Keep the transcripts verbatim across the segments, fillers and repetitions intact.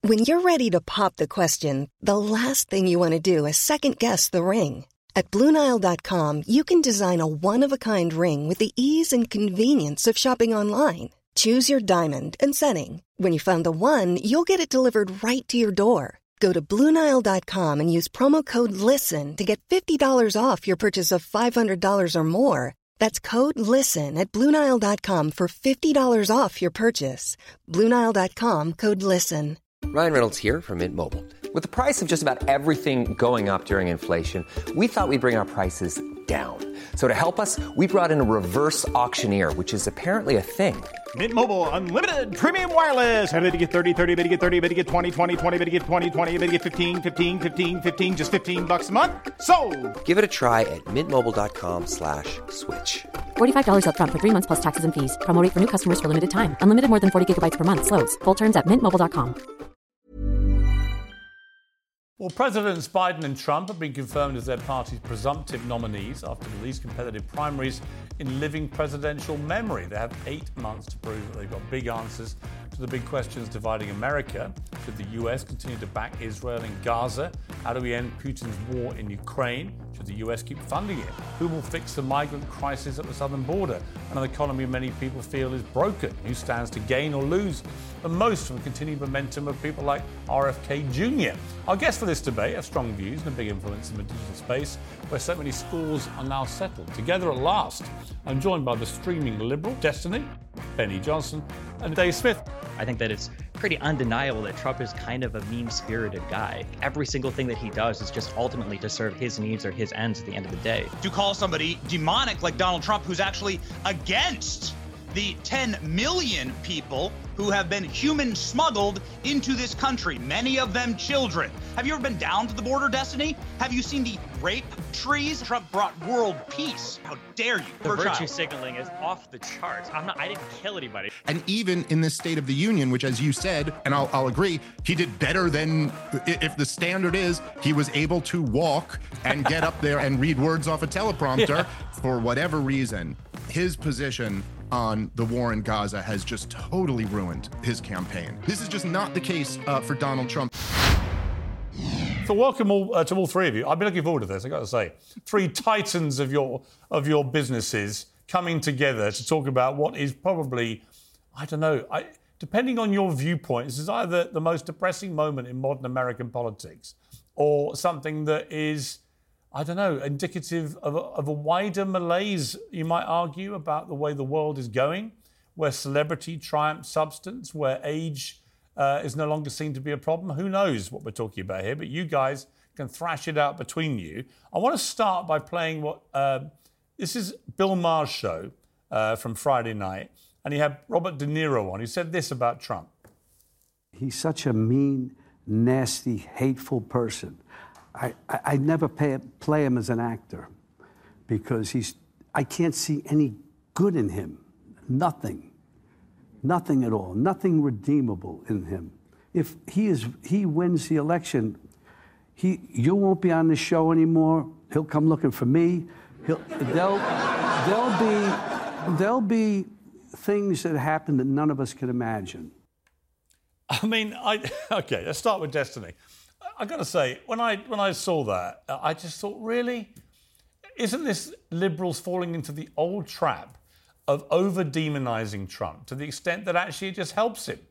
When you're ready to pop the question, the last thing you want to do is second-guess the ring. At Blue Nile dot com, you can design a one-of-a-kind ring with the ease and convenience of shopping online. Choose your diamond and setting. When you find the one, you'll get it delivered right to your door. Go to Blue Nile dot com and use promo code LISTEN to get fifty dollars off your purchase of five hundred dollars or more. That's code LISTEN at Blue Nile dot com for fifty dollars off your purchase. Blue Nile dot com, code LISTEN. Ryan Reynolds here from Mint Mobile. With the price of just about everything going up during inflation, we thought we'd bring our prices down. So to help us, we brought in a reverse auctioneer, which is apparently a thing. Mint Mobile Unlimited Premium Wireless. How to get thirty, thirty, how to get thirty, how to get twenty, twenty, twenty, how to get twenty, twenty, how to get fifteen, fifteen, fifteen, fifteen, just fifteen bucks a month? Sold! Give it a try at mintmobile.com slash switch. forty-five dollars up front for three months plus taxes and fees. Promo rate for new customers for limited time. Unlimited more than forty gigabytes per month. Slows full terms at mint mobile dot com. Well, Presidents Biden and Trump have been confirmed as their party's presumptive nominees after the least competitive primaries in living presidential memory. They have eight months to prove that they've got big answers to the big questions dividing America. Should the U S continue to back Israel in Gaza? How do we end Putin's war in Ukraine? Should the U S keep funding it? Who will fix the migrant crisis at the southern border? And an economy many people feel is broken. Who stands to gain or lose the most from the continued momentum of people like R F K Junior? Our guests for this debate have strong views and a big influence in the digital space where so many scores are now settled. Together at last, I'm joined by the streaming liberal Destiny, Benny Johnson, and Dave Smith. I think that it's pretty undeniable that Trump is kind of a mean-spirited guy. Every single thing that he does is just ultimately to serve his needs or his ends at the end of the day. To call somebody demonic like Donald Trump, who's actually against the ten million people who have been human smuggled into this country, many of them children. Have you ever been down to the border, Destiny? Have you seen the rape trees? Trump brought world peace. How dare you? The virtue child. signaling is off the charts. I'm not, I didn't kill anybody. And even in this State of the Union, which, as you said, and I'll, I'll agree, he did better than, if the standard is, he was able to walk and get up there and read words off a teleprompter. Yeah. For whatever reason, his position on the war in Gaza has just totally ruined his campaign. This is just not the case uh, for Donald Trump. So welcome all, uh, to all three of you. I've been looking forward to this, I've got to say. Three titans of your of your businesses coming together to talk about what is probably, I don't know, I, depending on your viewpoint, this is either the most depressing moment in modern American politics or something that is, I don't know, indicative of a, of a wider malaise, you might argue, about the way the world is going, where celebrity triumphs substance, where age uh, is no longer seen to be a problem. Who knows what we're talking about here, but you guys can thrash it out between you. I want to start by playing what, uh, this is Bill Maher's show uh, from Friday night, and he had Robert De Niro on. He said this about Trump. He's such a mean, nasty, hateful person. I, I, I never pay, play him as an actor because he's, I can't see any good in him. Nothing. Nothing at all. Nothing redeemable in him. If he is, he wins the election, he, you won't be on the show anymore. He'll come looking for me. He'll, there'll, there'll be, there'll be things that happen that none of us can imagine. I mean, I, okay, let's start with Destiny. I got to say, when I when I saw that, I just thought, really? Isn't this liberals falling into the old trap of over-demonizing Trump to the extent that actually it just helps him?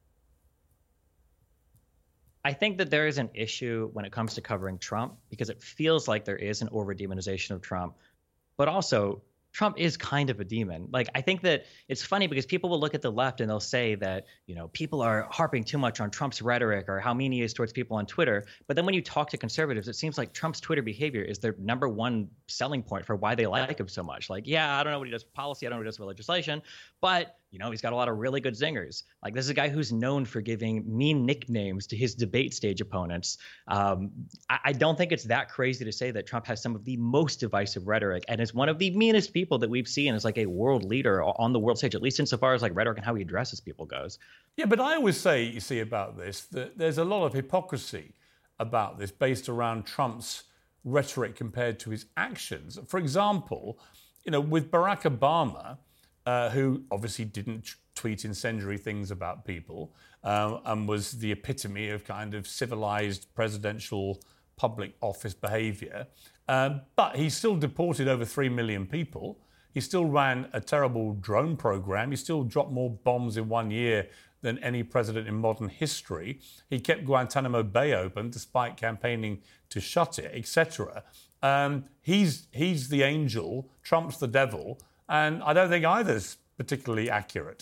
I think that there is an issue when it comes to covering Trump because it feels like there is an over-demonization of Trump, but also Trump is kind of a demon. Like, I think that it's funny because people will look at the left and they'll say that, you know, people are harping too much on Trump's rhetoric or how mean he is towards people on Twitter. But then when you talk to conservatives, it seems like Trump's Twitter behavior is their number one selling point for why they like him so much. Like, yeah, I don't know what he does for policy. I don't know what he does for legislation, but, you know, he's got a lot of really good zingers. Like, this is a guy who's known for giving mean nicknames to his debate stage opponents. Um, I, I don't think it's that crazy to say that Trump has some of the most divisive rhetoric and is one of the meanest people that we've seen as like a world leader on the world stage, at least insofar as like rhetoric and how he addresses people goes. Yeah, but I always say, you see, about this, that there's a lot of hypocrisy about this based around Trump's rhetoric compared to his actions. For example, you know, with Barack Obama, uh, who obviously didn't tweet incendiary things about people, um, and was the epitome of kind of civilized presidential public office behavior. Um, but he still deported over three million people. He still ran a terrible drone program. He still dropped more bombs in one year than any president in modern history. He kept Guantanamo Bay open despite campaigning to shut it, et cetera. Um, he's, he's the angel, Trump's the devil, and I don't think either's particularly accurate.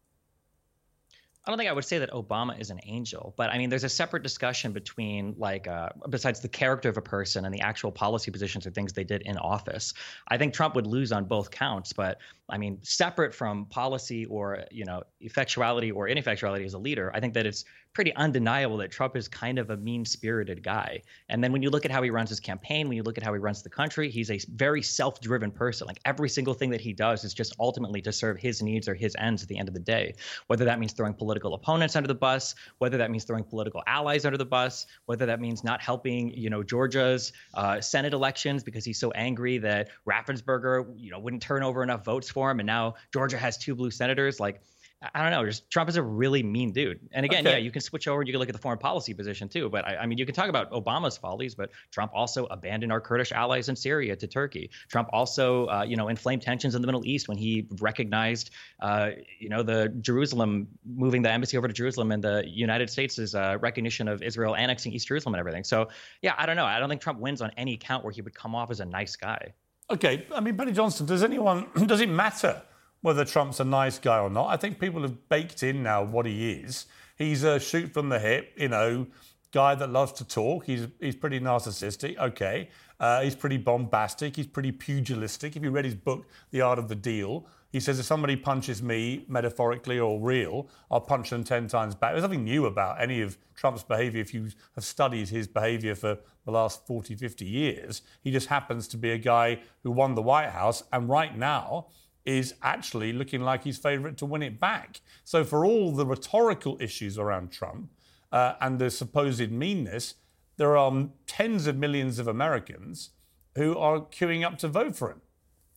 I don't think I would say that Obama is an angel, but I mean, there's a separate discussion between like, uh, besides the character of a person and the actual policy positions or things they did in office. I think Trump would lose on both counts, but I mean, separate from policy or, you know, effectuality or ineffectuality as a leader, I think that it's pretty undeniable that Trump is kind of a mean-spirited guy. And then when you look at how he runs his campaign, when you look at how he runs the country, he's a very self-driven person. Like every single thing that he does is just ultimately to serve his needs or his ends at the end of the day, whether that means throwing political opponents under the bus, whether that means throwing political allies under the bus, whether that means not helping, you know, Georgia's uh, Senate elections because he's so angry that Raffensperger, you know, wouldn't turn over enough votes for him. And now Georgia has two blue senators. Like, I don't know. Just Trump is a really mean dude. And again, okay. yeah, you can switch over and you can look at the foreign policy position too. But I, I mean, you can talk about Obama's follies, but Trump also abandoned our Kurdish allies in Syria to Turkey. Trump also, uh, you know, inflamed tensions in the Middle East when he recognized, uh, you know, the Jerusalem, moving the embassy over to Jerusalem and the United States' uh, recognition of Israel annexing East Jerusalem and everything. So, yeah, I don't know. I don't think Trump wins on any count where he would come off as a nice guy. Okay. I mean, Benny Johnson, does anyone, does it matter whether Trump's a nice guy or not? I think people have baked in now what he is. He's a shoot from the hip, you know, guy that loves to talk. He's he's pretty narcissistic, okay. Uh, he's pretty bombastic. He's pretty pugilistic. If you read his book, The Art of the Deal, he says if somebody punches me, metaphorically or real, I'll punch them ten times back. There's nothing new about any of Trump's behaviour if you have studied his behaviour for the last forty, fifty years. He just happens to be a guy who won the White House, and right now is actually looking like he's favourite to win it back. So for all the rhetorical issues around Trump uh, and the supposed meanness, there are tens of millions of Americans who are queuing up to vote for him.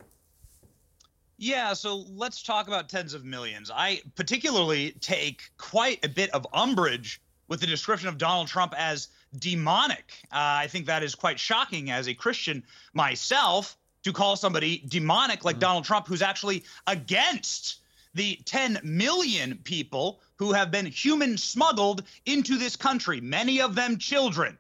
Yeah, so let's talk about tens of millions. I particularly take quite a bit of umbrage with the description of Donald Trump as demonic. Uh, I think that is quite shocking as a Christian myself, to call somebody demonic like mm. Donald Trump, who's actually against the ten million people who have been human smuggled into this country, many of them children.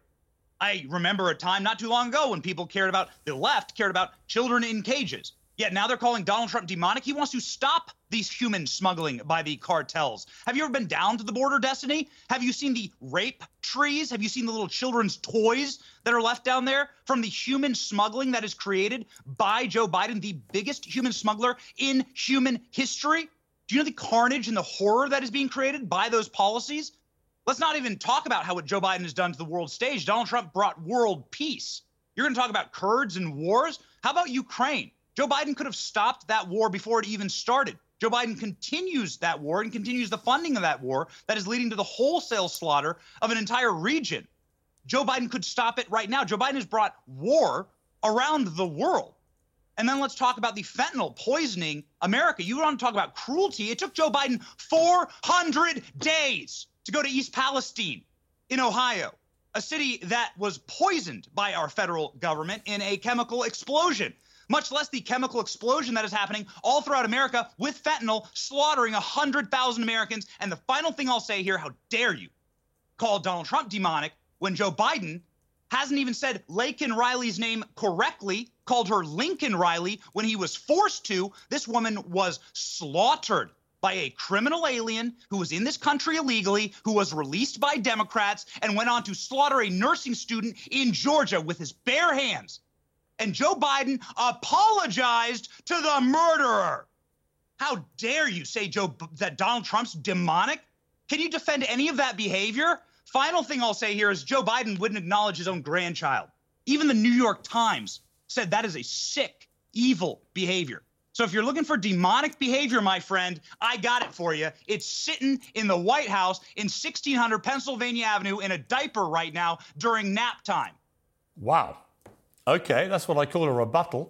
I remember a time not too long ago when people cared about, the left cared about children in cages. Yet now they're calling Donald Trump demonic. He wants to stop these human smuggling by the cartels. Have you ever been down to the border, Destiny? Have you seen the rape trees? Have you seen the little children's toys that are left down there from the human smuggling that is created by Joe Biden, the biggest human smuggler in human history? Do you know the carnage and the horror that is being created by those policies? Let's not even talk about how what Joe Biden has done to the world stage. Donald Trump brought world peace. You're going to talk about Kurds and wars? How about Ukraine? Joe Biden could have stopped that war before it even started. Joe Biden continues that war and continues the funding of that war that is leading to the wholesale slaughter of an entire region. Joe Biden could stop it right now. Joe Biden has brought war around the world. And then let's talk about the fentanyl poisoning America. You want to talk about cruelty? It took Joe Biden four hundred days to go to East Palestine in Ohio, a city that was poisoned by our federal government in a chemical explosion. Much less the chemical explosion that is happening all throughout America with fentanyl slaughtering one hundred thousand Americans. And the final thing I'll say here, how dare you call Donald Trump demonic when Joe Biden hasn't even said Laken Riley's name correctly, called her Lincoln Riley when he was forced to. This woman was slaughtered by a criminal alien who was in this country illegally, who was released by Democrats and went on to slaughter a nursing student in Georgia with his bare hands. And Joe Biden apologized to the murderer. How dare you say, Joe, that Donald Trump's demonic? Can you defend any of that behavior? Final thing I'll say here is Joe Biden wouldn't acknowledge his own grandchild. Even the New York Times said that is a sick, evil behavior. So if you're looking for demonic behavior, my friend, I got it for you. It's sitting in the White House in sixteen hundred Pennsylvania Avenue in a diaper right now during nap time. Wow. Okay, that's what I call a rebuttal.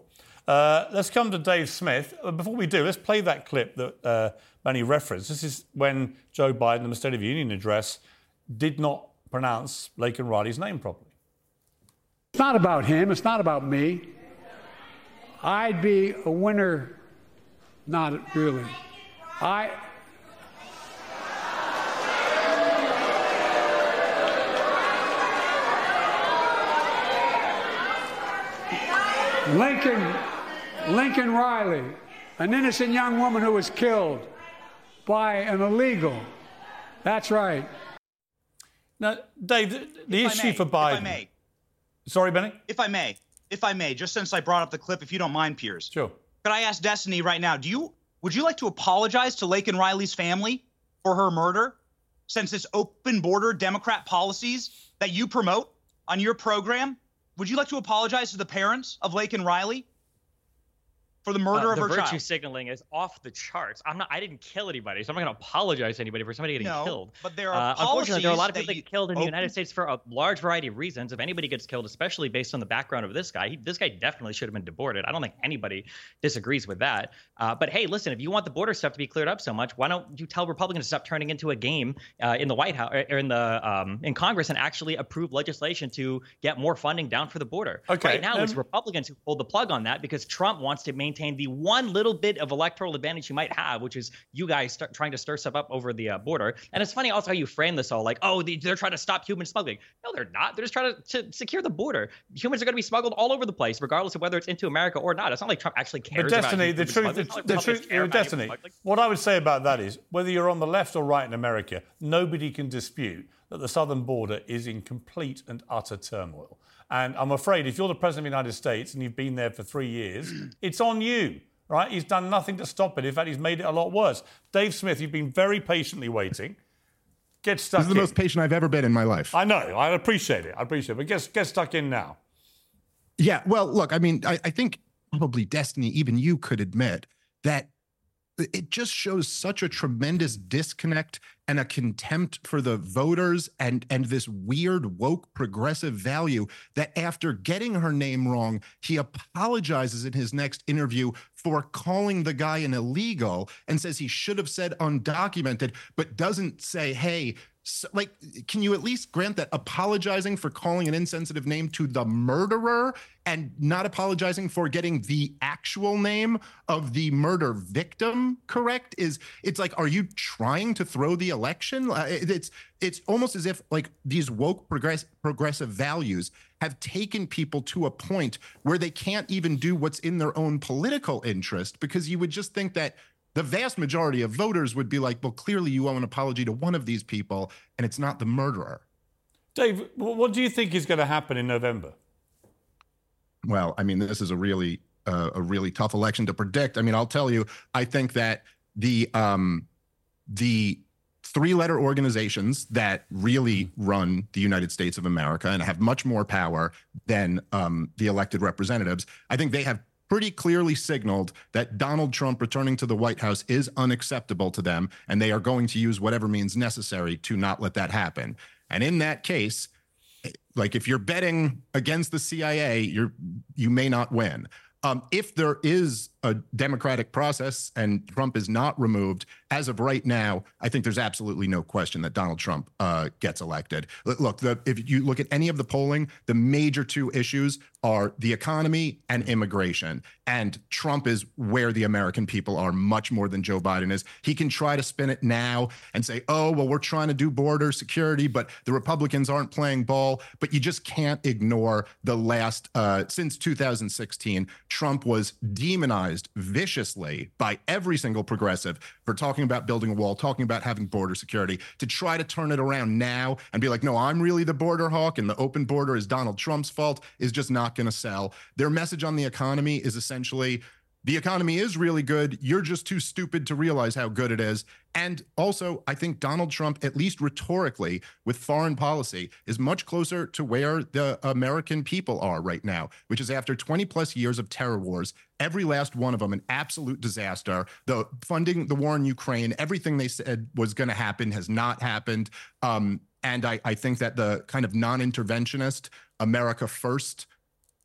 Uh, let's come to Dave Smith. Before we do, let's play that clip that uh, Manny referenced. This is when Joe Biden, in the State of the Union address, did not pronounce Laken Riley's name properly. It's not about him. It's not about me. I'd be a winner. Not really. I... Lincoln, Lincoln Riley, an innocent young woman who was killed by an illegal. That's right. Now, Dave, the, the issue may, for Biden... If I may. Sorry, Benny? If I may. If I may, just since I brought up the clip, if you don't mind, Piers. Sure. Could I ask Destiny right now, do you would you like to apologize to Laken Riley's family for her murder, since it's open border Democrat policies that you promote on your program? Would you like to apologize to the parents of Laken Riley for the murder uh, of the her virtue child? signaling is off the charts. I'm not. I didn't kill anybody, so I'm not going to apologize to anybody for somebody getting no, killed. But there are uh, unfortunately, there are a lot of policies people that that get killed in you the United States for a large variety of reasons. If anybody gets killed, especially based on the background of this guy, he, this guy definitely should have been deported. I don't think anybody disagrees with that. Uh, but hey, listen, if you want the border stuff to be cleared up so much, why don't you tell Republicans to stop turning into a game uh, in the White House or in the um, in Congress and actually approve legislation to get more funding down for the border? Okay, right now, um, it's Republicans who pulled the plug on that because Trump wants to maintain the one little bit of electoral advantage you might have, which is you guys start trying to stir stuff up over the uh, border. And it's funny also how you frame this all like, oh, they, they're trying to stop human smuggling. No, they're not. They're just trying to, to secure the border. Humans are going to be smuggled all over the place, regardless of whether it's into America or not. It's not like Trump actually cares But Destiny, about the truth, the, like the truth, care about Destiny, what I would say about that is, whether you're on the left or right in America, nobody can dispute that the southern border is in complete and utter turmoil. And I'm afraid if you're the President of the United States and you've been there for three years, it's on you. Right? He's done nothing to stop it. In fact, he's made it a lot worse. Dave Smith, you've been very patiently waiting. Get stuck in. This is the most patient I've ever been in my life. I know. I appreciate it. I appreciate it. But get, get stuck in now. Yeah. Well, look, I mean, I, I think probably Destiny, even you could admit that it just shows such a tremendous disconnect and a contempt for the voters and, and this weird woke progressive value that after getting her name wrong, he apologizes in his next interview for calling the guy an illegal and says he should have said undocumented, but doesn't say, hey, so, like, can you at least grant that apologizing for calling an insensitive name to the murderer and not apologizing for getting the actual name of the murder victim correct is, it's like, are you trying to throw the election? Uh, it, it's it's almost as if like these woke progress, progressive values have taken people to a point where they can't even do what's in their own political interest, because you would just think that the vast majority of voters would be like, well, clearly you owe an apology to one of these people, and it's not the murderer. Dave, what do you think is going to happen in November? Well, I mean, this is a really uh, a really tough election to predict. I mean, I'll tell you, I think that the um, the three-letter organizations that really run the United States of America and have much more power than um, the elected representatives, I think they have pretty clearly signaled that Donald Trump returning to the White House is unacceptable to them, and they are going to use whatever means necessary to not let that happen. And in that case, like if you're betting against the C I A, you're you may not win. Um, if there is a democratic process and Trump is not removed, as of right now, I think there's absolutely no question that Donald Trump uh, gets elected. Look, the, if you look at any of the polling, the major two issues are the economy and immigration. And Trump is where the American people are much more than Joe Biden is. He can try to spin it now and say, oh, well, we're trying to do border security, but the Republicans aren't playing ball. But you just can't ignore the last, uh, since two thousand sixteen, Trump was demonized viciously by every single progressive for talking about building a wall, talking about having border security. To try to turn it around now and be like, no, I'm really the border hawk and the open border is Donald Trump's fault is just not going to sell. Their message on the economy is essentially, the economy is really good. You're just too stupid to realize how good it is. And also, I think Donald Trump, at least rhetorically, with foreign policy, is much closer to where the American people are right now, which is after twenty plus years of terror wars, every last one of them an absolute disaster. The funding the war in Ukraine, everything they said was going to happen has not happened. Um, and I, I think that the kind of non-interventionist America first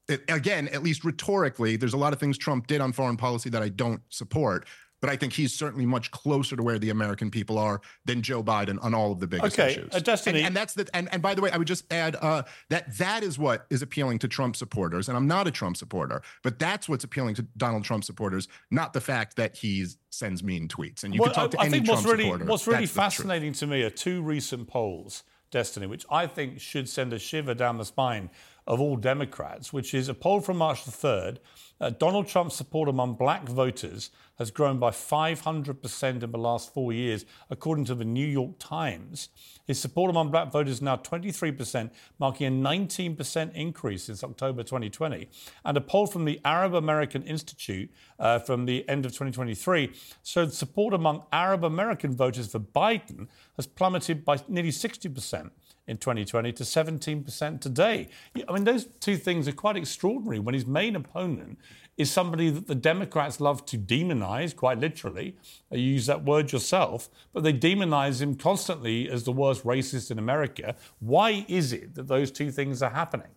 it, again, at least rhetorically, there's a lot of things Trump did on foreign policy that I don't support. But I think he's certainly much closer to where the American people are than Joe Biden on all of the biggest okay, issues. Uh, Destiny. And, and that's the and, and by the way, I would just add uh, that that is what is appealing to Trump supporters. And I'm not a Trump supporter, but that's what's appealing to Donald Trump supporters, not the fact that he sends mean tweets. And you well, can talk to I, any I think Trump what's really, supporter. What's really That's fascinating to me are two recent polls, Destiny, which I think should send a shiver down the spine of all Democrats, which is a poll from March the third. Uh, Donald Trump's support among black voters has grown by five hundred percent in the last four years, according to the New York Times. His support among black voters is now twenty-three percent, marking a nineteen percent increase since October twenty twenty. And a poll from the Arab American Institute uh, from the end of twenty twenty-three showed support among Arab American voters for Biden has plummeted by nearly sixty percent. In twenty twenty to seventeen percent today. I mean, those two things are quite extraordinary when his main opponent is somebody that the Democrats love to demonize, quite literally. You use that word yourself, but they demonize him constantly as the worst racist in America. Why is it that those two things are happening?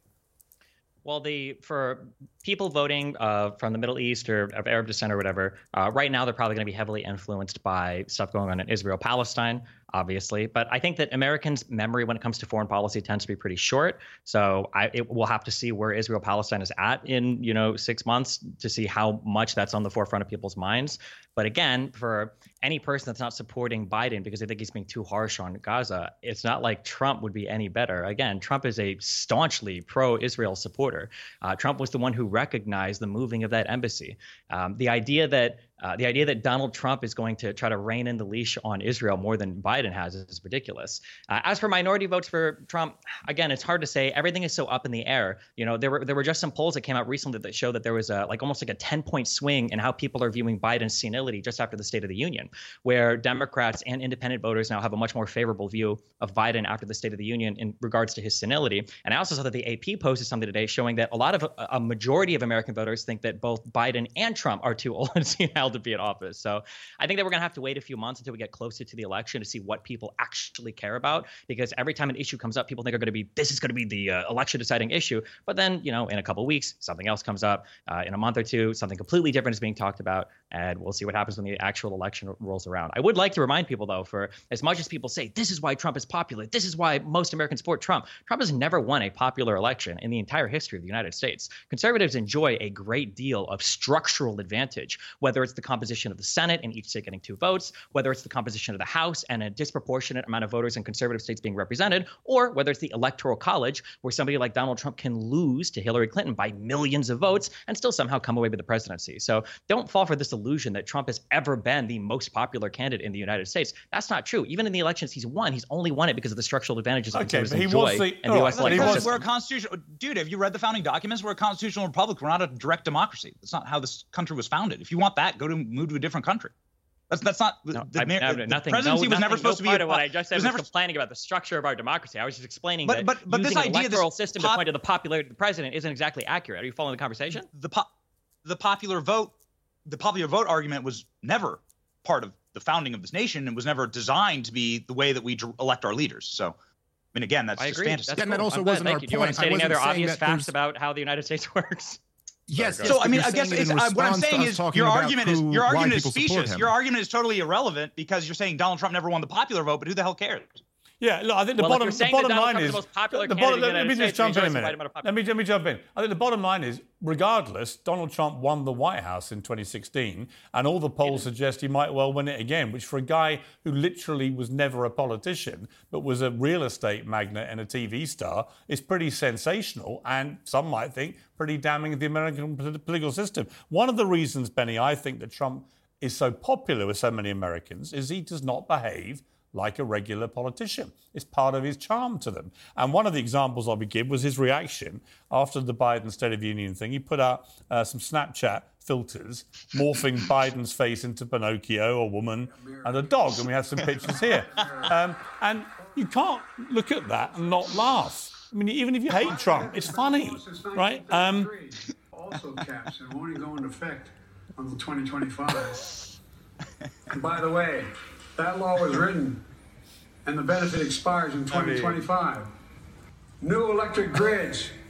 Well, the for people voting uh, from the Middle East or of Arab descent or whatever, uh, right now they're probably going to be heavily influenced by stuff going on in Israel, Palestine, obviously. But I think that Americans' memory when it comes to foreign policy tends to be pretty short. So I it, we'll have to see where Israel Palestine is at in you know six months to see how much that's on the forefront of people's minds. But again, for any person that's not supporting Biden because they think he's being too harsh on Gaza, it's not like Trump would be any better. Again, Trump is a staunchly pro-Israel supporter. Uh, Trump was the one who recognized the moving of that embassy. Um, the idea that Uh, the idea that Donald Trump is going to try to rein in the leash on Israel more than Biden has is ridiculous. Uh, as for minority votes for Trump, again, it's hard to say. Everything is so up in the air. You know, there were there were just some polls that came out recently that show that there was a, like almost like a ten point swing in how people are viewing Biden's senility just after the State of the Union, where Democrats and independent voters now have a much more favorable view of Biden after the State of the Union in regards to his senility. And I also saw that the A P posted something today showing that a lot of a majority of American voters think that both Biden and Trump are too old and senile to be in office. So I think that we're going to have to wait a few months until we get closer to the election to see what people actually care about, because every time an issue comes up, people think are going to be, this is going to be the uh, election deciding issue. But then, you know, in a couple of weeks, something else comes up. Uh, in a month or two, something completely different is being talked about, and we'll see what happens when the actual election rolls around. I would like to remind people, though, for as much as people say, this is why Trump is popular, this is why most Americans support Trump, Trump has never won a popular election in the entire history of the United States. Conservatives enjoy a great deal of structural advantage, whether it's the composition of the Senate and each state getting two votes, whether it's the composition of the House and a disproportionate amount of voters in conservative states being represented, or whether it's the Electoral College, where somebody like Donald Trump can lose to Hillary Clinton by millions of votes and still somehow come away with the presidency. So don't fall for this illusion that Trump has ever been the most popular candidate in the United States. That's not true. Even in the elections he's won, he's only won it because of the structural advantages okay, conservatives but he enjoy was the, in the U S oh, electoral was, system. We're a constitutional dude. Have you read the founding documents? We're a constitutional republic. We're not a direct democracy. That's not how this country was founded. If you want that, go to move to a different country. That's that's not no, the, I, the, I, the nothing, presidency no, was nothing, never supposed no to be part a, of what I just said was, was never, complaining about the structure of our democracy. I was just explaining but, that but, but using this an idea, electoral this system pop, to point to the popularity of the president isn't exactly accurate. Are you following the conversation? The po- the popular vote, the popular vote argument was never part of the founding of this nation and was never designed to be the way that we elect our leaders. So, I mean, again, that's I just agree. fantasy. That's and cool. that also I'm glad. wasn't Thank our you. Do you want to point. say I any other wasn't saying obvious that facts there's- about how the United States works? Yes, So yes, I but mean, you're I guess saying it it's, in uh, what I'm response to saying us is talking your about argument is who- your why argument is people support specious. him. Your argument is totally irrelevant because you're saying Donald Trump never won the popular vote, but who the hell cares? Yeah, look, I think the Well, if bottom, you're the saying bottom that Donald line Trump is is the most popular the candidate bottom, in the let me United just States, jump in a rejoice in minute. spite of a popular- Let me let me jump in. I think the bottom line is, regardless, Donald Trump won the White House in twenty sixteen, and all the polls suggest he might well win it again. Which, for a guy who literally was never a politician but was a real estate magnate and a T V star, is pretty sensational, and some might think pretty damning of the American political system. One of the reasons, Benny, I think that Trump is so popular with so many Americans is he does not behave like a regular politician. It's part of his charm to them. And one of the examples I'll give was his reaction after the Biden State of the Union thing. He put out uh, some Snapchat filters morphing Biden's face into Pinocchio, a woman, and a dog. And we have some pictures here. Um, and you can't look at that and not laugh. I mean, even if you hate Trump, it's funny, right? Um, also caps and won't even go into effect until twenty twenty-five. And by the way, that law was written and the benefit expires in twenty twenty-five. New electric grids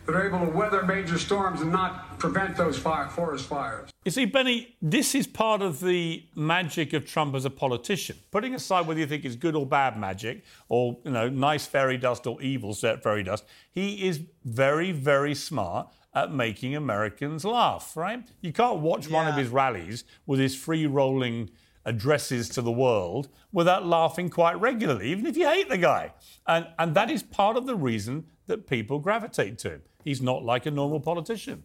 that are able to weather major storms and not prevent those fire, forest fires. You see, Benny, this is part of the magic of Trump as a politician. Putting aside whether you think it's good or bad magic, or, you know, nice fairy dust or evil fairy dust, he is very, very smart at making Americans laugh, right? You can't watch yeah. one of his rallies with his free-rolling addresses to the world without laughing quite regularly, even if you hate the guy. And, and that is part of the reason that people gravitate to him. He's not like a normal politician.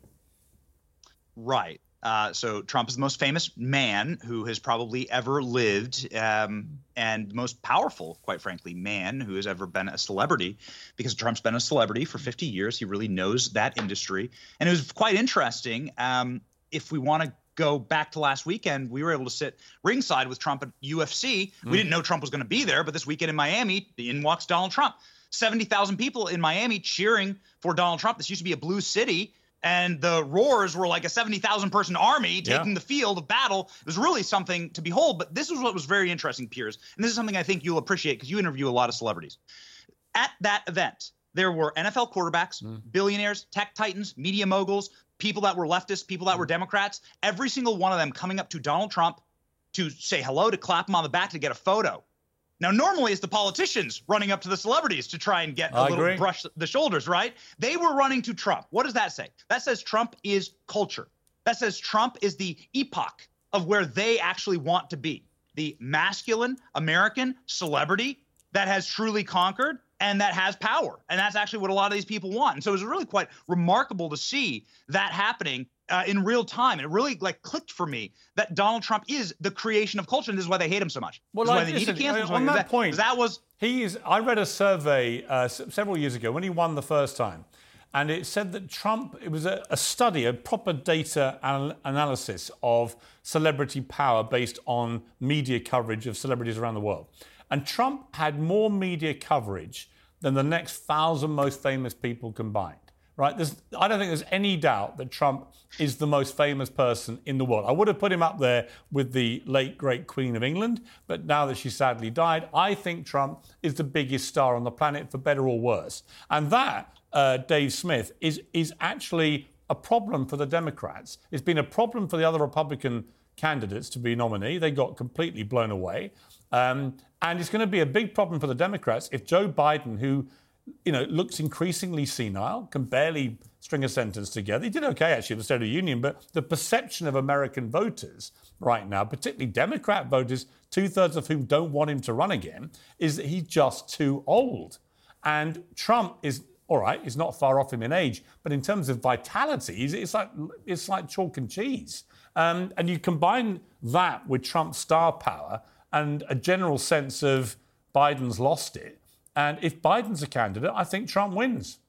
Right. Uh, so Trump is the most famous man who has probably ever lived, um, and most powerful, quite frankly, man who has ever been a celebrity, because Trump's been a celebrity for fifty years. He really knows that industry. And it was quite interesting. Um, if we want to go back to last weekend, we were able to sit ringside with Trump at U F C. Mm. We didn't know Trump was going to be there, but this weekend in Miami, in walks Donald Trump. seventy thousand people in Miami cheering for Donald Trump. This used to be a blue city, and the roars were like a seventy thousand person army taking yeah. the field of battle. It was really something to behold, but this is what was very interesting, Piers, and this is something I think you'll appreciate because you interview a lot of celebrities. At that event, there were N F L quarterbacks, mm. billionaires, tech titans, media moguls, people that were leftists, people that were Democrats, every single one of them coming up to Donald Trump to say hello, to clap him on the back, to get a photo. Now, normally it's the politicians running up to the celebrities to try and get a I little agree. brush the shoulders, right? They were running to Trump. What does that say? That says Trump is culture. That says Trump is the epoch of where they actually want to be. The masculine American celebrity that has truly conquered and that has power. And that's actually what a lot of these people want. And so it was really quite remarkable to see that happening uh, in real time. It really like clicked for me that Donald Trump is the creation of culture, and this is why they hate him so much. Well, this like, is why they listen, need to cancel on him. that, that point, that was he is. I read a survey uh, s- several years ago when he won the first time, and it said that Trump. It was a, a study, a proper data anal- analysis of celebrity power based on media coverage of celebrities around the world, and Trump had more media coverage than the next thousand most famous people combined. Right? There's, I don't think there's any doubt that Trump is the most famous person in the world. I would have put him up there with the late, great Queen of England, but now that she sadly died, I think Trump is the biggest star on the planet, for better or worse. And that, uh, Dave Smith, is, is actually a problem for the Democrats. It's been a problem for the other Republican candidates to be nominee. They got completely blown away. Um, and it's going to be a big problem for the Democrats if Joe Biden, who you know, looks increasingly senile, can barely string a sentence together. He did okay, actually, at the State of the Union, but the perception of American voters right now, particularly Democrat voters, two-thirds of whom don't want him to run again, is that he's just too old. And Trump is, all right, he's not far off him in age, but in terms of vitality, it's like it's like chalk and cheese. Um, and you combine that with Trump's star power and a general sense of Biden's lost it. And if Biden's a candidate, I think Trump wins.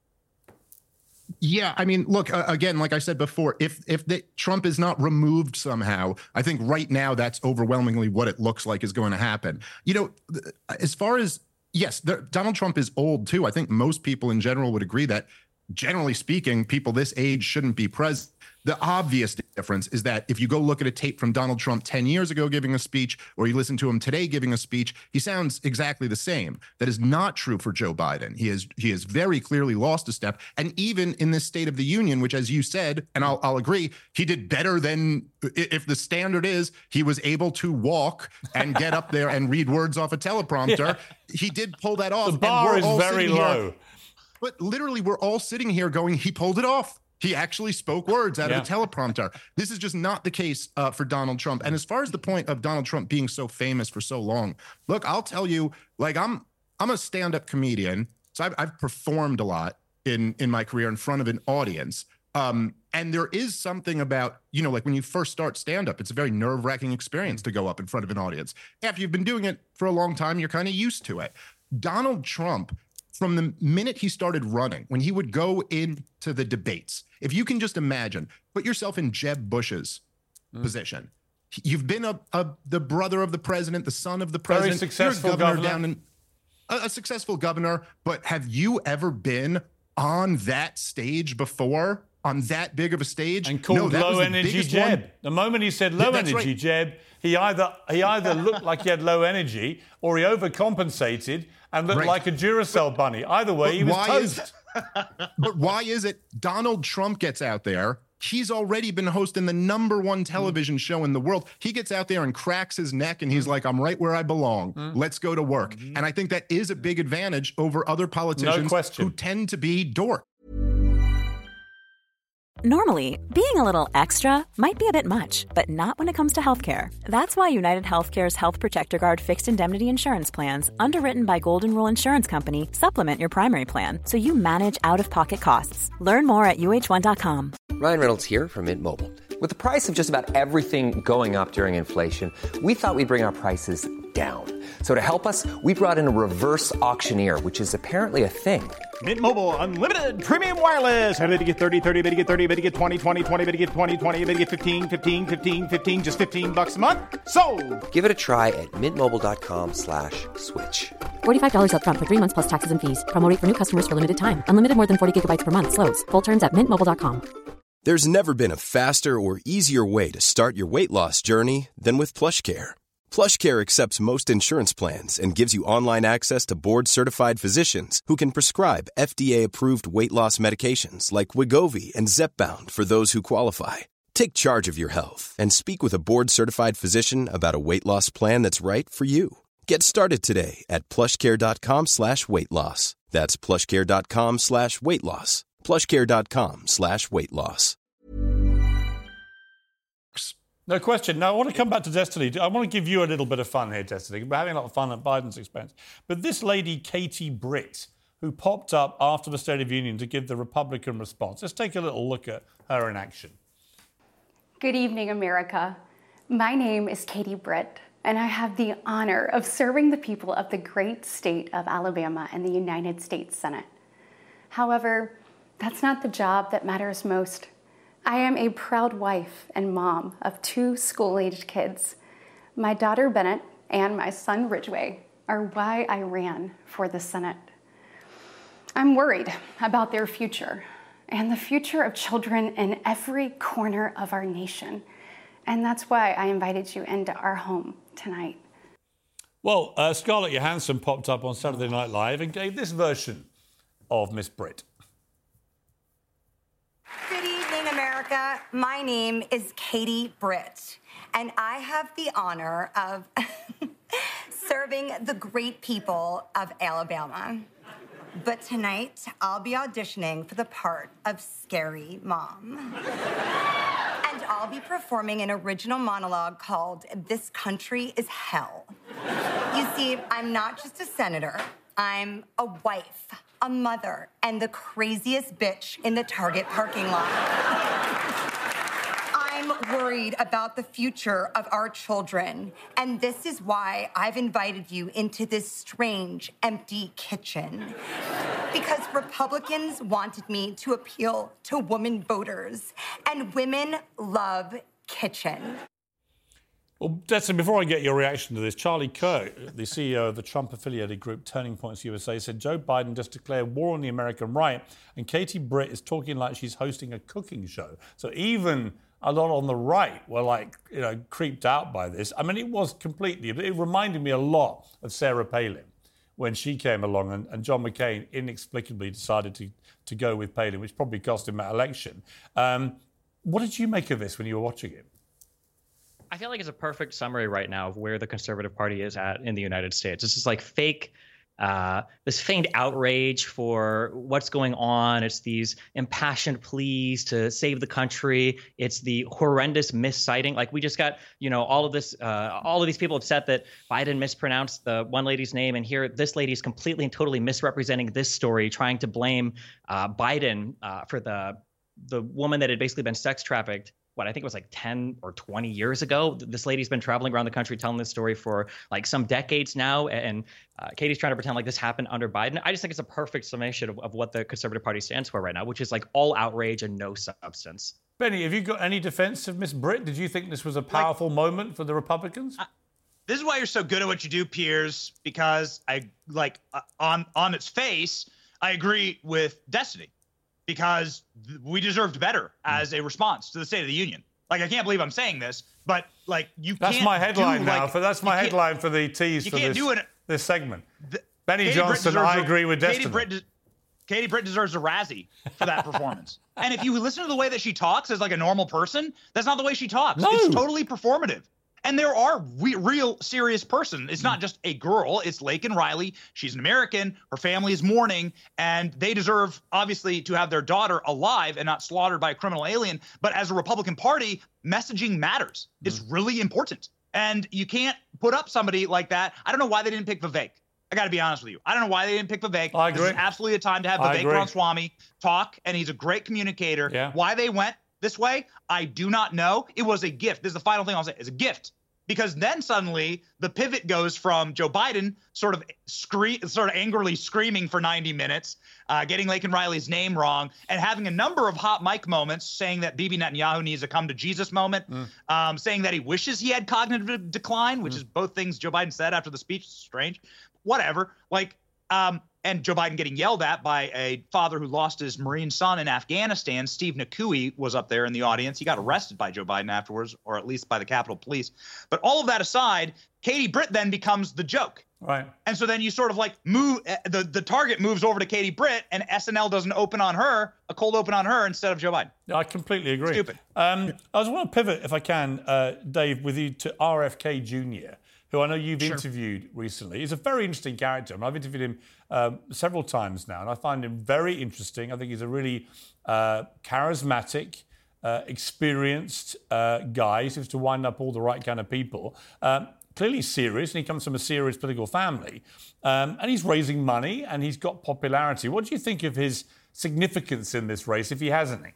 Yeah, I mean, look, uh, again, like I said before, if if the, Trump is not removed somehow, I think right now that's overwhelmingly what it looks like is going to happen. You know, as far as, yes, there, Donald Trump is old too. I think most people in general would agree that, generally speaking, people this age shouldn't be president. The obvious difference is that if you go look at a tape from Donald Trump ten years ago giving a speech, or you listen to him today giving a speech, he sounds exactly the same. That is not true for Joe Biden. He is he has very clearly lost a step. And even in this State of the Union, which, as you said, and I'll, I'll agree, he did better than, if the standard is he was able to walk and get up there and read words off a teleprompter, yeah. He did pull that off. The bar is very low. Here, but literally, we're all sitting here going, he pulled it off. He actually spoke words out yeah. of a teleprompter. This is just not the case uh, for Donald Trump. And as far as the point of Donald Trump being so famous for so long, look, I'll tell you, like I'm I'm a stand-up comedian, so I've, I've performed a lot in in my career in front of an audience. Um, and there is something about, you know, like when you first start stand-up, it's a very nerve-wracking experience to go up in front of an audience. After you've been doing it for a long time, you're kind of used to it. Donald Trump, from the minute he started running, when he would go into the debates, if you can just imagine, put yourself in Jeb Bush's mm. position. You've been a, a the brother of the president, the son of the president. Very successful You're a governor, governor. down in a, a successful governor. But have you ever been on that stage before? On that big of a stage? And called no, low energy Jeb. One. The moment he said low yeah, energy right. Jeb, he either he either looked like he had low energy or he overcompensated and looked right. like a Duracell bunny. Either way, but he was toast. Is, But why is it Donald Trump gets out there? He's already been hosting the number one television mm. show in the world. He gets out there and cracks his neck and he's like, I'm right where I belong. Mm. Let's go to work. Mm. And I think that is a big advantage over other politicians no who tend to be dorks. Normally, being a little extra might be a bit much, but not when it comes to healthcare. That's why United Healthcare's Health Protector Guard fixed indemnity insurance plans, underwritten by Golden Rule Insurance Company, supplement your primary plan so you manage out-of-pocket costs. Learn more at U H one dot com. Ryan Reynolds here from Mint Mobile. With the price of just about everything going up during inflation, we thought we'd bring our prices down. So to help us, we brought in a reverse auctioneer, which is apparently a thing. Mint Mobile Unlimited Premium Wireless. How to get thirty, thirty, how to get thirty, how to get twenty, twenty, twenty, how to get twenty, twenty, how to get fifteen, fifteen, fifteen, fifteen, just fifteen bucks a month? Sold! Give it a try at mintmobile.com slash switch. forty-five dollars up front for three months plus taxes and fees. Promo rate for new customers for limited time. Unlimited more than forty gigabytes per month. Slows full terms at mint mobile dot com. There's never been a faster or easier way to start your weight loss journey than with PlushCare. PlushCare accepts most insurance plans and gives you online access to board-certified physicians who can prescribe F D A-approved weight loss medications like Wegovy and Zepbound for those who qualify. Take charge of your health and speak with a board-certified physician about a weight loss plan that's right for you. Get started today at plushcare.com slash weight loss. That's plushcare.com slash weight loss. plushcare.com slash weight loss. No question. Now, I want to come back to Destiny. I want to give you a little bit of fun here, Destiny. We're having a lot of fun at Biden's expense. But this lady, Katie Britt, who popped up after the State of the Union to give the Republican response. Let's take a little look at her in action. Good evening, America. My name is Katie Britt, and I have the honor of serving the people of the great state of Alabama in the United States Senate. However, that's not the job that matters most. I am a proud wife and mom of two school-aged kids. My daughter Bennett and my son Ridgway are why I ran for the Senate. I'm worried about their future and the future of children in every corner of our nation. And that's why I invited you into our home tonight. Well, uh, Scarlett Johansson popped up on Saturday Night Live and gave this version of Miss Britt. Good evening, America. My name is Katie Britt, and I have the honor of serving the great people of Alabama. But tonight, I'll be auditioning for the part of Scary Mom. And I'll be performing an original monologue called This Country is Hell. You see, I'm not just a senator. I'm a wife, a mother, and the craziest bitch in the Target parking lot. I'm worried about the future of our children, and this is why I've invited you into this strange, empty kitchen. Because Republicans wanted me to appeal to women voters, and women love kitchen. Well, Destiny, before I get your reaction to this, Charlie Kirk, the C E O of the Trump-affiliated group Turning Points U S A, said Joe Biden just declared war on the American right, and Katie Britt is talking like she's hosting a cooking show. So even a lot on the right were like, you know, creeped out by this. I mean, it was completely, it reminded me a lot of Sarah Palin when she came along, and, and John McCain inexplicably decided to, to go with Palin, which probably cost him that election. Um, what did you make of this when you were watching it? I feel like it's a perfect summary right now of where the Conservative Party is at in the United States. This is like fake, uh, this feigned outrage for what's going on. It's these impassioned pleas to save the country. It's the horrendous misciting. Like we just got, you know, all of this, uh, all of these people upset that Biden mispronounced the one lady's name, and here this lady is completely and totally misrepresenting this story, trying to blame uh, Biden uh, for the the woman that had basically been sex trafficked. What I think it was like ten or twenty years ago. This lady's been traveling around the country telling this story for like some decades now. And uh, Katie's trying to pretend like this happened under Biden. I just think it's a perfect summation of, of what the Conservative Party stands for right now, which is like all outrage and no substance. Benny, have you got any defense of Miss Britt? Did you think this was a powerful like, moment for the Republicans? I, this is why you're so good at what you do, Piers, because I like uh, on on its face, I agree with Destiny. Because we deserved better as a response to the State of the Union. Like, I can't believe I'm saying this, but, like, you that's can't my headline do, now. like, for That's my headline for the tease for this, do it. this segment. The, Benny Katie Johnson, I agree with Katie Destiny. Britt, Katie Britt deserves a Razzie for that performance. And if you listen to the way that she talks as like a normal person, that's not the way she talks. No. It's totally performative. And there are re- real serious person. It's not just a girl. It's Laken Riley. She's an American. Her family is mourning, and they deserve, obviously, to have their daughter alive and not slaughtered by a criminal alien. But as a Republican Party, messaging matters. Mm. It's really important. And you can't put up somebody like that. I don't know why they didn't pick Vivek. I got to be honest with you. I don't know why they didn't pick Vivek. I agree. This is absolutely a time to have I Vivek agree. Ramaswamy talk, and he's a great communicator. Yeah. Why they went this way, I do not know. It was a gift. This is the final thing I'll say. It's a gift. Because then suddenly the pivot goes from Joe Biden sort of scree- sort of angrily screaming for ninety minutes, uh, getting Laken Riley's name wrong, and having a number of hot mic moments saying that Bibi Netanyahu needs a come to Jesus moment, mm. um, saying that he wishes he had cognitive decline, which mm. is both things Joe Biden said after the speech. Strange. Whatever. Like, um, and Joe Biden getting yelled at by a father who lost his Marine son in Afghanistan. Steve Nakui was up there in the audience. He got arrested by Joe Biden afterwards, or at least by the Capitol Police. But all of that aside, Katie Britt then becomes the joke. Right. And so then you sort of like move, the, the target moves over to Katie Britt, and S N L doesn't open on her, a cold open on her instead of Joe Biden. I completely agree. Stupid. Um, I just want to pivot, if I can, uh, Dave, with you to R F K Junior, who I know you've sure. interviewed recently. He's a very interesting character. I mean, I've interviewed him um, several times now, and I find him very interesting. I think he's a really uh, charismatic, uh, experienced uh, guy. He seems to wind up all the right kind of people. Um, clearly serious, and he comes from a serious political family. Um, and he's raising money, and he's got popularity. What do you think of his significance in this race, if he has any?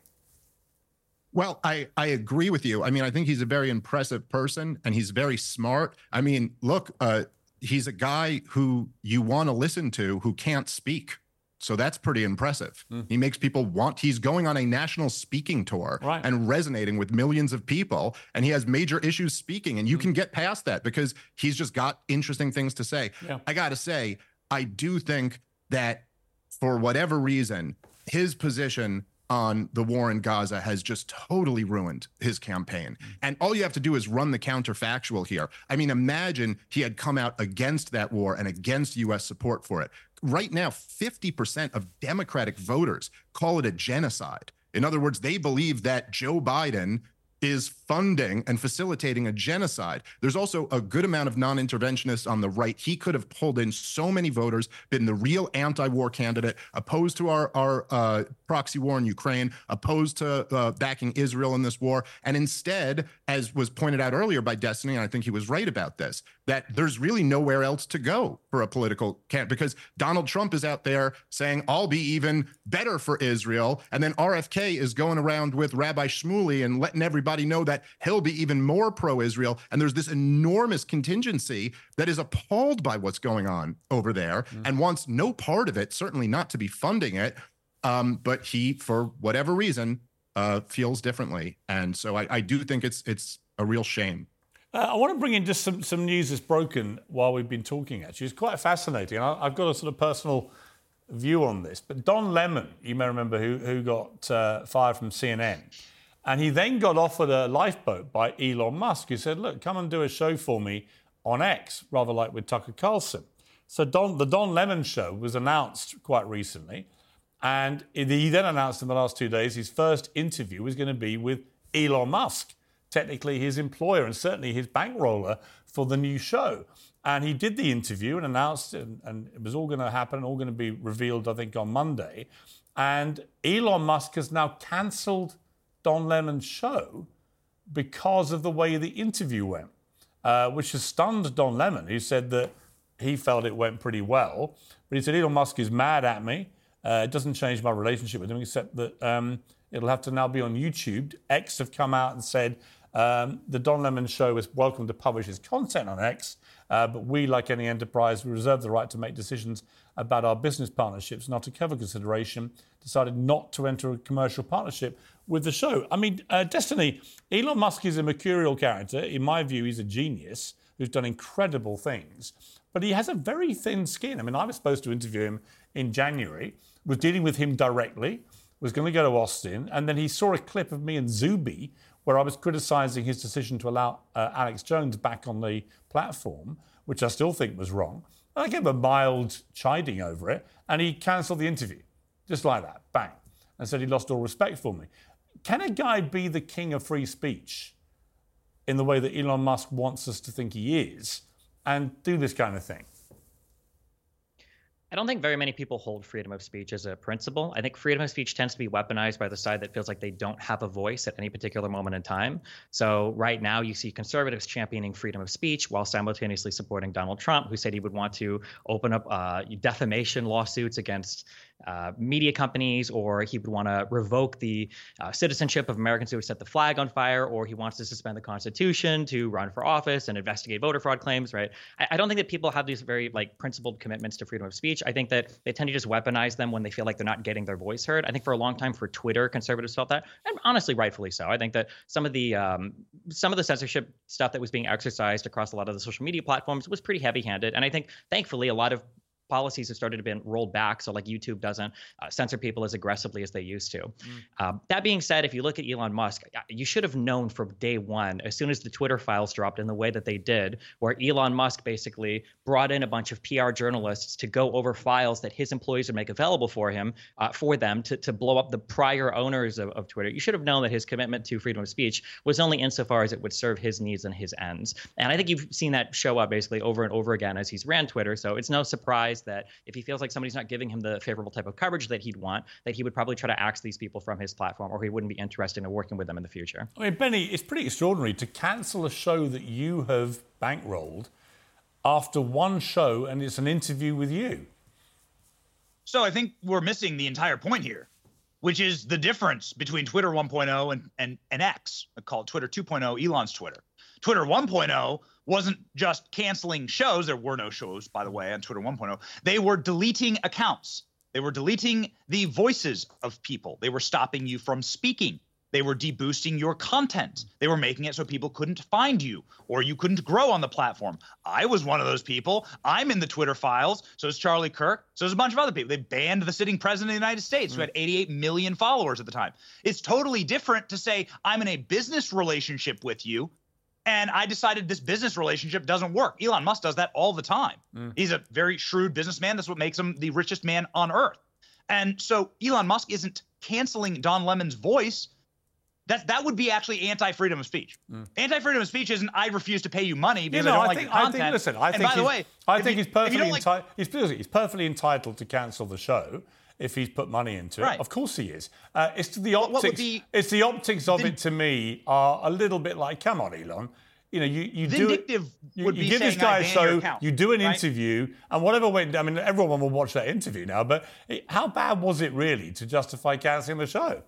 Well, I, I agree with you. I mean, I think he's a very impressive person, and he's very smart. I mean, look, uh, he's a guy who you want to listen to who can't speak. So that's pretty impressive. Mm. He makes people want, he's going on a national speaking tour right. and resonating with millions of people. And he has major issues speaking, and you mm. can get past that because he's just got interesting things to say. Yeah. I got to say, I do think that for whatever reason, his position on the war in Gaza has just totally ruined his campaign. And all you have to do is run the counterfactual here. I mean, imagine he had come out against that war and against U S support for it. Right now, fifty percent of Democratic voters call it a genocide. In other words, they believe that Joe Biden is funding and facilitating a genocide. There's also a good amount of non-interventionists on the right. He could have pulled in so many voters, been the real anti-war candidate, opposed to our, our uh, proxy war in Ukraine, opposed to uh, backing Israel in this war. And instead, as was pointed out earlier by Destiny, and I think he was right about this, that there's really nowhere else to go for a political candidate, because Donald Trump is out there saying, I'll be even better for Israel. And then R F K is going around with Rabbi Shmuley and letting everybody know that he'll be even more pro-Israel. And there's this enormous contingency that is appalled by what's going on over there mm. and wants no part of it, certainly not to be funding it. Um, but he, for whatever reason, uh, feels differently. And so I, I do think it's it's a real shame. Uh, I want to bring in just some, some news that's broken while we've been talking, actually. It's quite fascinating. I, I've got a sort of personal view on this. But Don Lemon, you may remember, who, who got uh, fired from C N N. And he then got offered a lifeboat by Elon Musk, who said, look, come and do a show for me on X, rather like with Tucker Carlson. So Don, the Don Lemon show was announced quite recently. And he then announced in the last two days his first interview was going to be with Elon Musk, technically his employer and certainly his bankroller for the new show. And he did the interview and announced, and, and it was all going to happen, all going to be revealed, I think, on Monday. And Elon Musk has now cancelled Don Lemon's show because of the way the interview went, uh, which has stunned Don Lemon, who said that he felt it went pretty well. But he said, Elon Musk is mad at me. Uh, it doesn't change my relationship with him, except that um, it'll have to now be on YouTube. X have come out and said um, the Don Lemon show is welcome to publish his content on X, uh, but we, like any enterprise, we reserve the right to make decisions about our business partnerships, and after careful consideration, decided not to enter a commercial partnership with the show. I mean, uh, Destiny, Elon Musk is a mercurial character. In my view, he's a genius who's done incredible things, but he has a very thin skin. I mean, I was supposed to interview him in January, was dealing with him directly, was going to go to Austin, and then he saw a clip of me and Zuby where I was criticising his decision to allow uh, Alex Jones back on the platform, which I still think was wrong. And I gave him a mild chiding over it, and he cancelled the interview. just like that, bang, and said he lost all respect for me. Can a guy be the king of free speech in the way that Elon Musk wants us to think he is and do this kind of thing? I don't think very many people hold freedom of speech as a principle. I think freedom of speech tends to be weaponized by the side that feels like they don't have a voice at any particular moment in time. So right now you see conservatives championing freedom of speech while simultaneously supporting Donald Trump, who said he would want to open up uh, defamation lawsuits against uh, media companies, or he would want to revoke the uh, citizenship of Americans who have set the flag on fire, or he wants to suspend the Constitution to run for office and investigate voter fraud claims, right? I, I don't think that people have these very like principled commitments to freedom of speech. I think that they tend to just weaponize them when they feel like they're not getting their voice heard. I think for a long time for Twitter, conservatives felt that, and honestly, rightfully so. I think that some of the um, some of the censorship stuff that was being exercised across a lot of the social media platforms was pretty heavy-handed, and I think thankfully a lot of policies have started to be rolled back. So like YouTube doesn't uh, censor people as aggressively as they used to. Mm. Uh, that being said, if you look at Elon Musk, you should have known from day one, as soon as the Twitter files dropped in the way that they did, where Elon Musk basically brought in a bunch of P R journalists to go over files that his employees would make available for him, uh, for them to, to blow up the prior owners of, of Twitter. You should have known that his commitment to freedom of speech was only insofar as it would serve his needs and his ends. And I think you've seen that show up basically over and over again as he's ran Twitter. So it's no surprise that if he feels like somebody's not giving him the favorable type of coverage that he'd want, that he would probably try to axe these people from his platform, or he wouldn't be interested in working with them in the future. I mean, Benny, it's pretty extraordinary to cancel a show that you have bankrolled after one show, and it's an interview with you. So I think we're missing the entire point here, which is the difference between Twitter one point oh and, and, and X, called Twitter two point oh, Elon's Twitter. Twitter one point oh wasn't just canceling shows. There were no shows, by the way, on Twitter one point oh. They were deleting accounts. They were deleting the voices of people. They were stopping you from speaking. They were deboosting your content. They were making it so people couldn't find you or you couldn't grow on the platform. I was one of those people. I'm in the Twitter files. So is Charlie Kirk. So is a bunch of other people. They banned the sitting president of the United States, mm. who had eighty-eight million followers at the time. It's totally different to say I'm in a business relationship with you, and I decided this business relationship doesn't work. Elon Musk does that all the time. Mm. He's a very shrewd businessman. That's what makes him the richest man on earth. And so Elon Musk isn't canceling Don Lemon's voice. That that would be actually anti-freedom of speech. Mm. Anti-freedom of speech isn't I refuse to pay you money because yeah, no, I don't I like think, your content. I think, listen, I and think by the he's, way, I think you, he's perfectly like, entitled. He's, he's perfectly entitled to cancel the show if he's put money into it. Right. Of course he is. Uh, it's the optics. The, it's the optics of the, it to me are a little bit like, come on, Elon. You know, you, you do it, you, would you be give this guy a show, you do an right? interview, and whatever went. I mean, everyone will watch that interview now. But it, how bad was it really to justify cancelling the show?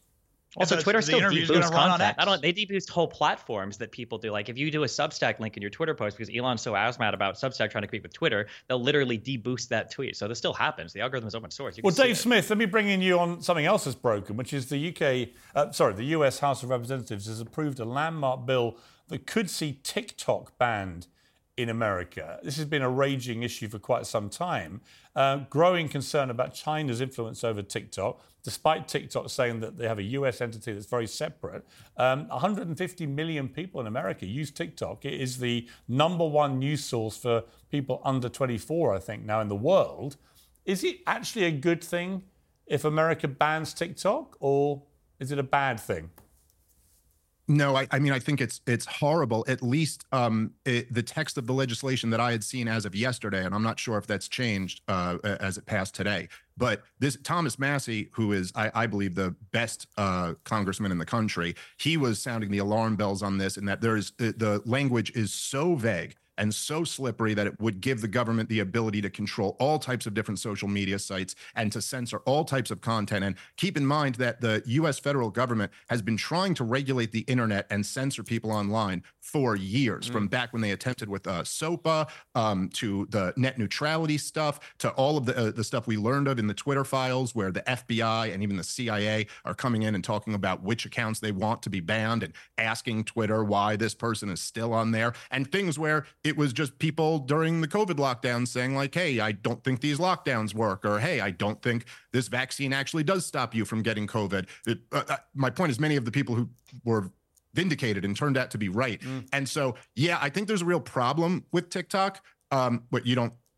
Also, so Twitter still deboosts content. I don't. They deboost whole platforms that people do. Like if you do a Substack link in your Twitter post because Elon's so asthmatic about Substack trying to compete with Twitter, they'll literally deboost that tweet. So this still happens. The algorithm is open source. You well, Dave Smith, let me bring in you on something else that's broken, which is the U K. Uh, sorry, the U S House of Representatives has approved a landmark bill that could see TikTok banned in America. This has been a raging issue for quite some time. Uh, growing concern about China's influence over TikTok, despite TikTok saying that they have a U S entity that's very separate. Um, one hundred fifty million people in America use TikTok. It is the number one news source for people under twenty-four, I think, now in the world. Is it actually a good thing if America bans TikTok, or is it a bad thing? No, I, I mean, I think it's it's horrible. At least um, it, the text of the legislation that I had seen as of yesterday, and I'm not sure if that's changed uh, as it passed today. But this Thomas Massie, who is, I, I believe, the best uh, congressman in the country, he was sounding the alarm bells on this, and that there is the language is so vague and so slippery that it would give the government the ability to control all types of different social media sites and to censor all types of content. And keep in mind that the U S federal government has been trying to regulate the internet and censor people online for years, mm. from back when they attempted with uh, SOPA um, to the net neutrality stuff, to all of the, uh, the stuff we learned of in the Twitter files, where the F B I and even the C I A are coming in and talking about which accounts they want to be banned and asking Twitter why this person is still on there, and things where it was just people during the COVID lockdown saying like, hey, I don't think these lockdowns work, or hey, I don't think this vaccine actually does stop you from getting COVID. It, uh, uh, my point is many of the people who were vindicated and turned out to be right. Mm. And so, yeah, I think there's a real problem with TikTok, um, but you don't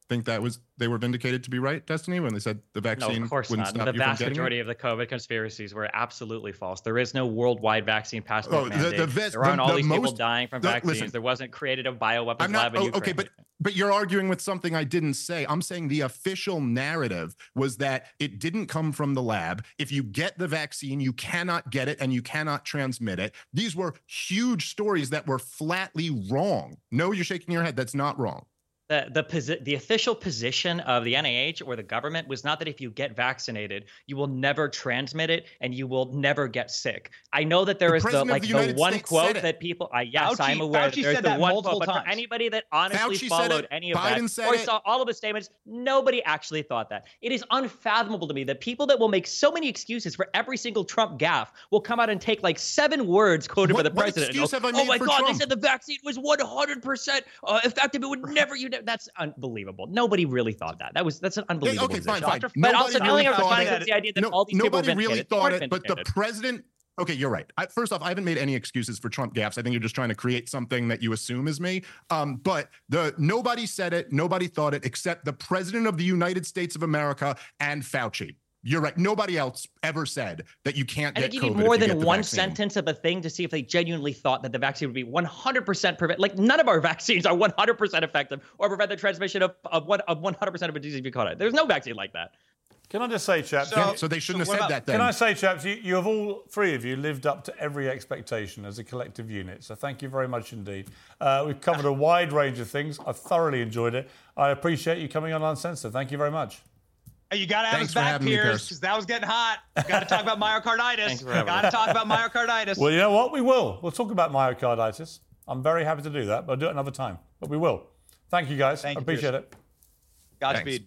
think that was they were vindicated to be right, Destiny, when they said the vaccine no, of course wouldn't not. stop The you from vast getting majority it? of the COVID conspiracies were absolutely false. There is no worldwide vaccine passport Oh, the- mandate. the ves- there aren't the- all the these people most- dying from the- vaccines. listen. there wasn't created a bioweapons I'm not lab in oh, Ukraine. okay, but but you're arguing with something I didn't say. I'm saying the official narrative was that it didn't come from the lab. If you get the vaccine, you cannot get it and you cannot transmit it. These were huge stories that were flatly wrong. No, you're shaking your head. That's not wrong. The the posi- the official position of the N I H or the government was not that if you get vaccinated, you will never transmit it and you will never get sick. I know that there The is the president of like the the, United one States quote said it. that people. Uh, yes, Fauci- I'm aware. Fauci that there's said the that one multiple quote, but times. for anybody that honestly Fauci said followed it. any of Biden that said or it. saw all of his statements, nobody actually thought that. It is unfathomable to me that people that will make so many excuses for every single Trump gaffe will come out and take like seven words quoted What- by the what president. and excuse go, have I oh made my for God, Trump?" they said the vaccine was one hundred percent uh, effective. It would never. You know, that's unbelievable. Nobody really thought that. That was that's an unbelievable okay, fine, position. fine. But Nobody also, the really only thing I was thought finding it. is the idea that No, all these people were nobody really vindicated. thought They weren't it, but the vindicated. president. Okay, you're right. I, first off, I haven't made any excuses for Trump gaffes. I think you're just trying to create something that you assume is me. Um, but the nobody said it, nobody thought it, except the president of the United States of America and Fauci. You're right. Nobody else ever said that you can't I get think you COVID need more if you than get the one vaccine. sentence of a thing to see if they genuinely thought that the vaccine would be one hundred percent prevent. Like none of our vaccines are one hundred percent effective or prevent the transmission of of one of one hundred percent of a disease if you caught it. There's no vaccine like that. Can I just say, chaps? So, yeah, so they shouldn't so have what said about- that then. Can I say, chaps, you, you have all three of you lived up to every expectation as a collective unit. So thank you very much indeed. Uh, we've covered a wide range of things. I've thoroughly enjoyed it. I appreciate you coming on Uncensored. Thank you very much. Hey, you got to have Thanks us for back, having me, Piers, Pierce. because that was getting hot. Got to talk about myocarditis. for having Got to talk about myocarditis. Well, you know what? We will. We'll talk about myocarditis. I'm very happy to do that, but I'll do it another time. But we will. Thank you, guys. Thank I you, appreciate Pierce. it. Godspeed.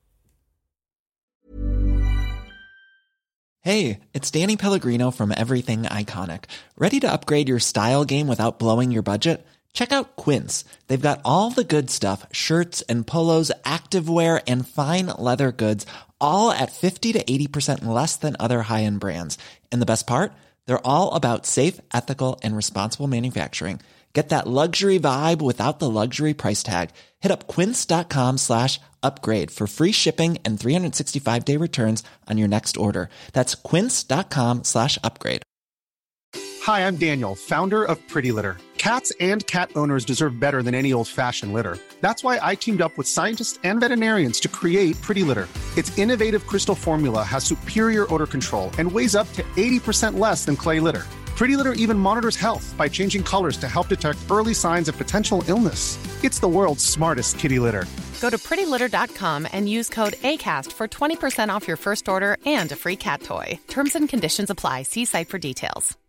Hey, it's Danny Pellegrino from Everything Iconic. Ready to upgrade your style game without blowing your budget? Check out Quince. They've got all the good stuff, shirts and polos, activewear, and fine leather goods, all at fifty to eighty percent less than other high-end brands. And the best part? They're all about safe, ethical, and responsible manufacturing. Get that luxury vibe without the luxury price tag. Hit up quince.com slash upgrade for free shipping and three sixty-five day returns on your next order. That's quince.com slash upgrade. Hi, I'm Daniel, founder of Pretty Litter. Cats and cat owners deserve better than any old-fashioned litter. That's why I teamed up with scientists and veterinarians to create Pretty Litter. Its innovative crystal formula has superior odor control and weighs up to eighty percent less than clay litter. Pretty Litter even monitors health by changing colors to help detect early signs of potential illness. It's the world's smartest kitty litter. Go to pretty litter dot com and use code ACAST for twenty percent off your first order and a free cat toy. Terms and conditions apply. See site for details.